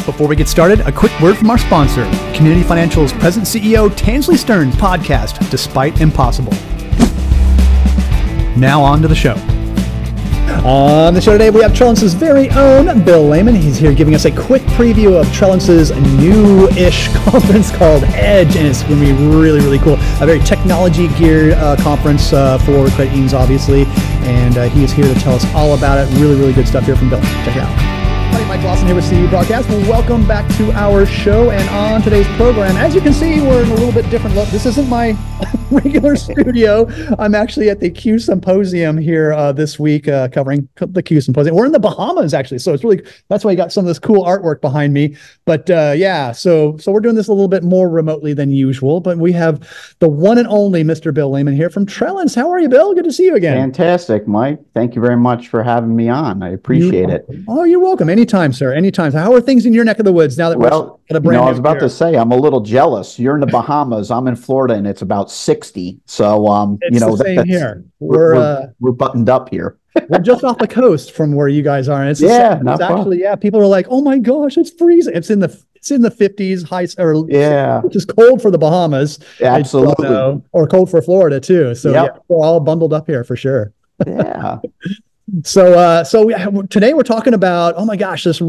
Before we get started, a quick word from our sponsor, Community Financial's President CEO Tansley Stearns podcast, Despite Impossible. Now on to the show. On the show today, we have Trellence's very own Bill Lehman. He's here giving us a quick preview of Trellence's new-ish conference called EDGE, and it's going to be really, really cool. A very technology-geared conference for credit unions, obviously, and he is here to tell us all about it. Really, really good stuff here from Bill. Check it out. Hi, Mike Lawson here with CU Broadcast. Well, welcome back to our show, and on today's program, as you can see, we're in a little bit different look. This isn't my regular studio. I'm actually at the Q Symposium here this week, covering the Q Symposium. We're in the Bahamas, actually, so it's really, that's why you got some of this cool artwork behind me. But yeah, so we're doing this a little bit more remotely than usual, but we have the one and only Mr. Bill Lehman here from Trellence. How are you, Bill? Good to see you again. Fantastic, Mike. Thank you very much for having me on. I appreciate it. Oh, you're welcome. Anytime, sir. Anytime. So how are things in your neck of the woods now that we're at a brand new I was about to say, I'm a little jealous. You're in the Bahamas. I'm in Florida, and it's about 60. So, it's the same here. We're buttoned up here. We're just off the coast from where you guys are. And it's not actually, yeah, people are like, oh my gosh, it's freezing. It's in the 50s, which is cold for the Bahamas. Absolutely. Or cold for Florida too. So yeah, we're all bundled up here for sure. Yeah. So today we're talking about, oh my gosh, this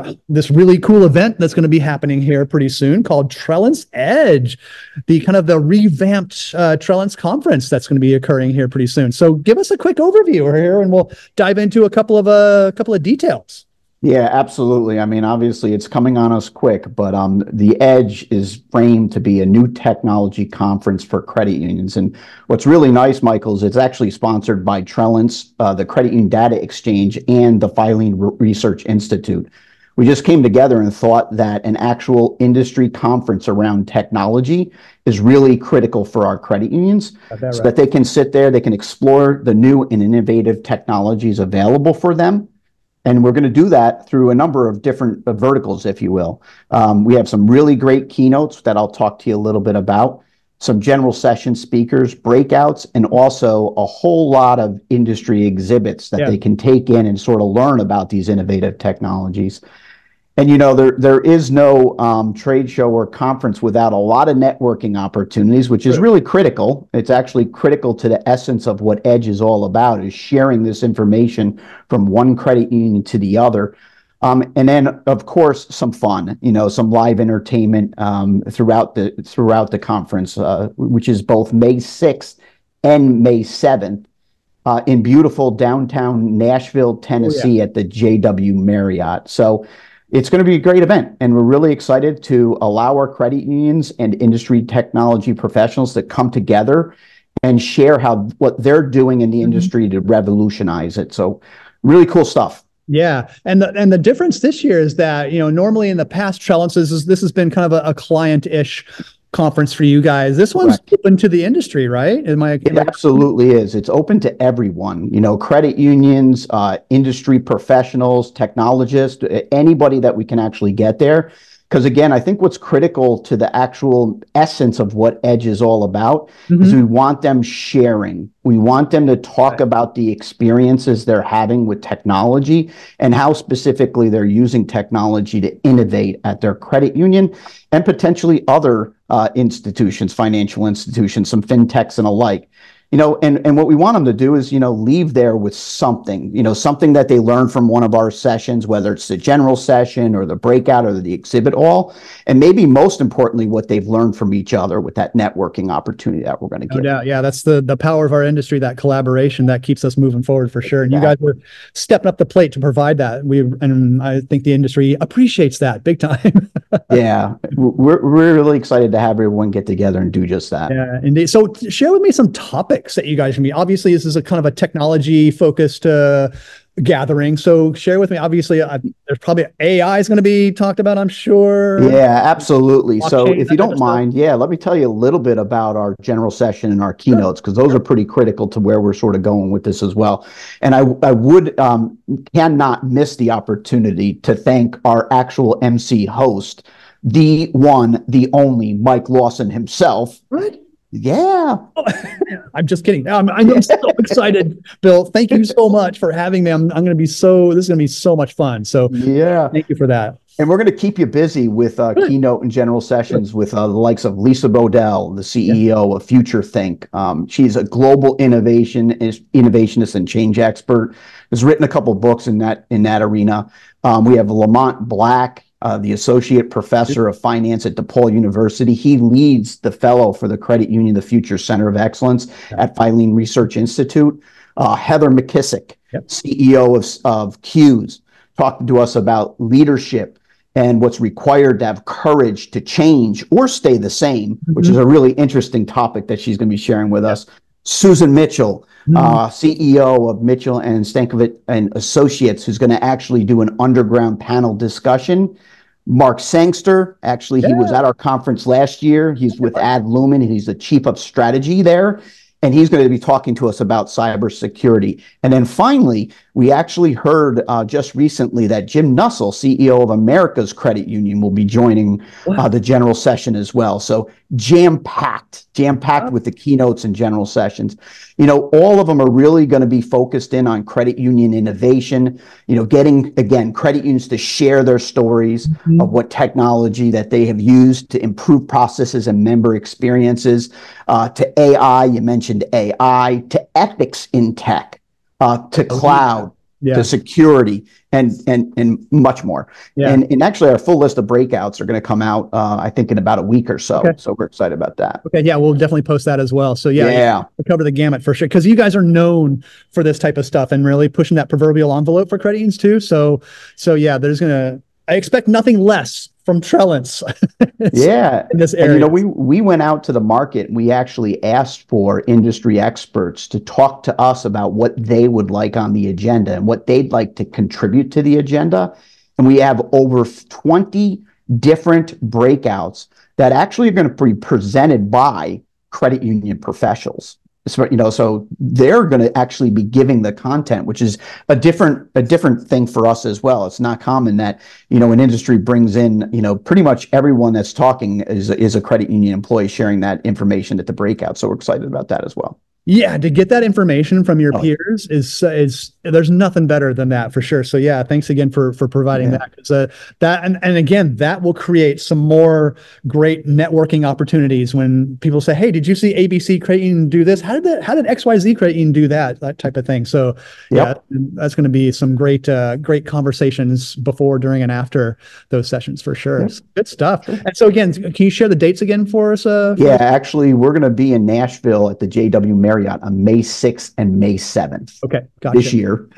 really cool event that's going to be happening here pretty soon called Trellence EDGE, the revamped Trellence conference that's going to be occurring here pretty soon. So give us a quick overview here, and we'll dive into a couple of details. Yeah, absolutely. I mean, obviously it's coming on us quick, but the EDGE is framed to be a new technology conference for credit unions. And what's really nice, Michael, is it's actually sponsored by Trellence, the Credit Union Data Exchange, and the Filing Research Institute. We just came together and thought that an actual industry conference around technology is really critical for our credit unions, so that they can sit there, they can explore the new and innovative technologies available for them. And we're going to do that through a number of different verticals, if you will. We have some really great keynotes that I'll talk to you a little bit about, some general session speakers, breakouts, and also a whole lot of industry exhibits that they can take in and sort of learn about these innovative technologies. And, there is no trade show or conference without a lot of networking opportunities, which is really critical. It's actually critical to the essence of what EDGE is all about, is sharing this information from one credit union to the other. And then, of course, some fun, some live entertainment throughout the conference, which is both May 6th and May 7th. In beautiful downtown Nashville, Tennessee at the JW Marriott. So it's going to be a great event, and we're really excited to allow our credit unions and industry technology professionals to come together and share what they're doing in the industry to revolutionize it. So really cool stuff. Yeah. And the difference this year is that, normally in the past, Trellence, this has been kind of a client-ish conference for you guys. This one's open to the industry, right? It absolutely is. It's open to everyone, credit unions, industry professionals, technologists, anybody that we can actually get there. Because again, I think what's critical to the actual essence of what EDGE is all about is we want them sharing. We want them to talk about the experiences they're having with technology and how specifically they're using technology to innovate at their credit union and potentially other institutions, financial institutions, some fintechs and alike. And what we want them to do is, leave there with something, something that they learn from one of our sessions, whether it's the general session or the breakout or the exhibit hall, and maybe most importantly, what they've learned from each other with that networking opportunity that we're going to get. No doubt. Yeah, that's the power of our industry, that collaboration that keeps us moving forward for sure. And you guys were stepping up the plate to provide that. And I think the industry appreciates that big time. Yeah, we're really excited to have everyone get together and do just that. Yeah, indeed. So share with me some topics that you guys can be. Obviously, this is a kind of a technology focused gathering. So share with me, obviously, there's probably AI is going to be talked about, I'm sure. Yeah, absolutely. So if you don't mind, let me tell you a little bit about our general session and our keynotes, because those are pretty critical to where we're sort of going with this as well. And I cannot miss the opportunity to thank our actual MC host, the one, the only Mike Lawson himself. Right. Yeah. I'm just kidding. I'm so excited, Bill. Thank you so much for having me. This is going to be so much fun. So yeah, thank you for that. And we're going to keep you busy with keynote and general sessions with the likes of Lisa Bodell, the CEO of Future Think. She's a global innovationist and change expert. Has written a couple books in that arena. We have Lamont Black, the associate professor of finance at DePaul University. He leads the fellow for the Credit Union, the Future Center of Excellence at Filene Research Institute. Heather McKissick, CEO of Q's, talking to us about leadership and what's required to have courage to change or stay the same, which is a really interesting topic that she's going to be sharing with us. Susan Mitchell, CEO of Mitchell and Stankovic and Associates, who's going to actually do an underground panel discussion. Mark Sangster, actually, he was at our conference last year. He's with Adlumin. He's the chief of strategy there. And he's going to be talking to us about cybersecurity. And then finally, we actually heard just recently that Jim Nussle, CEO of America's Credit Union, will be joining the general session as well. So jam-packed with the keynotes and general sessions. All of them are really going to be focused in on credit union innovation, getting, again, credit unions to share their stories of what technology that they have used to improve processes and member experiences, to AI, you mentioned AI, to ethics in tech, to cloud, to security, and much more. And actually, our full list of breakouts are going to come out, I think, in about a week or so. So we're excited about that. We'll definitely post that as well. So we'll cover the gamut for sure, because you guys are known for this type of stuff and really pushing that proverbial envelope for credit unions too. So I expect nothing less from Trellance. In this area. And, we went out to the market and we actually asked for industry experts to talk to us about what they would like on the agenda and what they'd like to contribute to the agenda. And we have over 20 different breakouts that actually are going to be presented by credit union professionals. So they're going to actually be giving the content, which is a different thing for us as well. It's not common that, an industry brings in, pretty much everyone that's talking is a credit union employee sharing that information at the breakout. So we're excited about that as well. Yeah, to get that information from your peers is there's nothing better than that for sure. So thanks again for providing that, because and again, that will create some more great networking opportunities when people say, "Hey, did you see ABC Credit Union do this? How did XYZ Credit Union do that?" That type of thing. So that's going to be some great conversations before, during, and after those sessions for sure. Good stuff. And so again, can you share the dates again for us? Actually, we're going to be in Nashville at the JW Marriott on May 6th and May 7th. Gotcha. This year.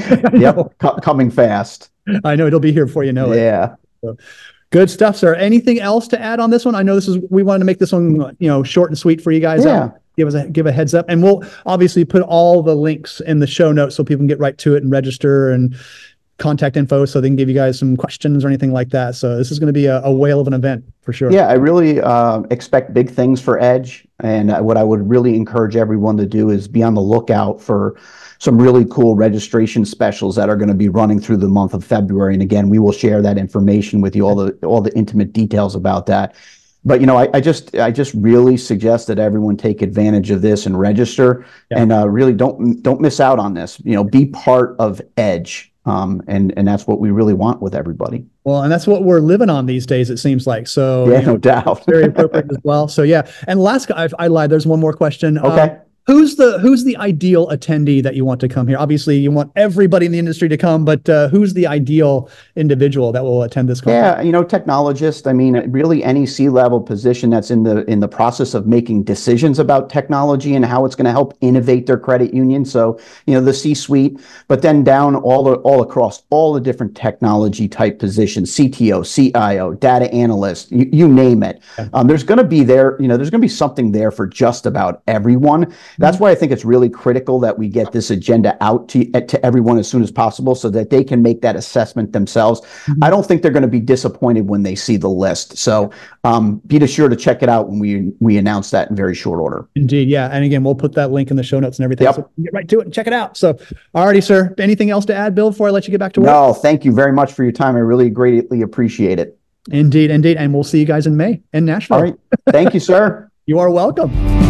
Coming fast. I know it'll be here before you know it. So, good stuff, sir. Anything else to add on this one? I know we wanted to make this one, short and sweet for you guys. Give a heads up, and we'll obviously put all the links in the show notes so people can get right to it and register, and contact info so they can give you guys some questions or anything like that. So this is going to be a whale of an event for sure. I really expect big things for Edge. And what I would really encourage everyone to do is be on the lookout for some really cool registration specials that are going to be running through the month of February. And again, we will share that information with you, all the intimate details about that. But I just really suggest that everyone take advantage of this and register, and really don't miss out on this. Be part of Edge. And that's what we really want with everybody. Well, and that's what we're living on these days, it seems like. So no doubt. Very appropriate as well. So and last, I lied. There's one more question. Okay. Who's the ideal attendee that you want to come here? Obviously, you want everybody in the industry to come, but who's the ideal individual that will attend this conference? Technologist. I mean, really any C-level position that's in the process of making decisions about technology and how it's going to help innovate their credit union. So, the C-suite, but then down all across all the different technology type positions, CTO, CIO, data analyst, you name it. There's going to be there's going to be something there for just about everyone. That's why I think it's really critical that we get this agenda out to everyone as soon as possible so that they can make that assessment themselves. I don't think they're going to be disappointed when they see the list. So be sure to check it out when we announce that in very short order. Indeed, And again, we'll put that link in the show notes and everything. So get right to it and check it out. So, alrighty, sir. Anything else to add, Bill, before I let you get back to work? No, thank you very much for your time. I really greatly appreciate it. Indeed. And we'll see you guys in May in Nashville. All right. Thank you, sir. You are welcome.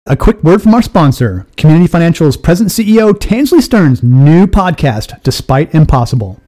A quick word from our sponsor, Community Financial's present CEO, Tansley Stearns' new podcast, Despite Impossible.